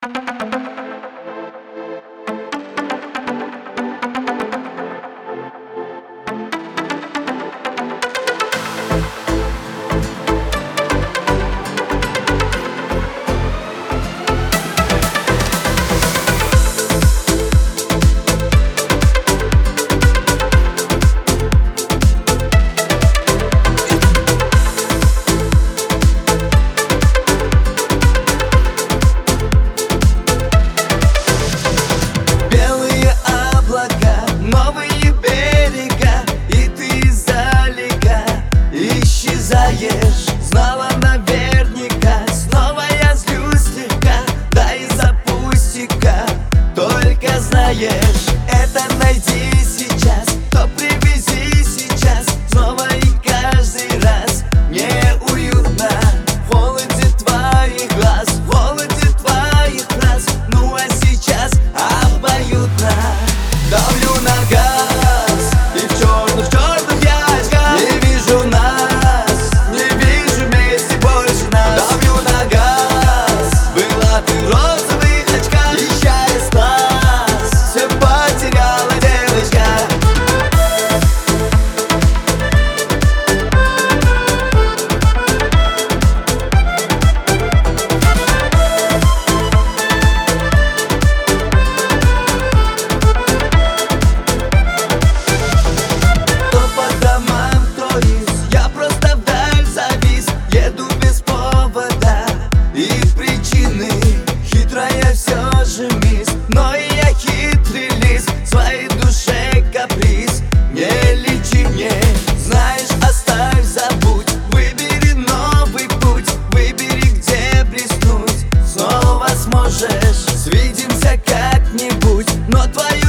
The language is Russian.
Знала наверняка, снова я злюсь слегка. Да из-за пустяка. Только знаешь, это найди сейчас, то привези сейчас. Снова и каждый раз мне уютно в холоде твоих глаз, в холоде твоих фраз. Ну а сейчас обоюдно давлю на газ, и в черных ящиках не вижу нас. Ты в розовых очках, ища из глаз, все потеряла девочка. То по домам, то есть я просто вдаль завис. Еду без повода и причины. Хитрая все же мисс, но и я хитрый лис. Своей душе каприз не лечи мне. Знаешь, оставь, забудь, выбери новый путь. Выбери, где блеснуть, снова сможешь. Свидимся как-нибудь, но твоя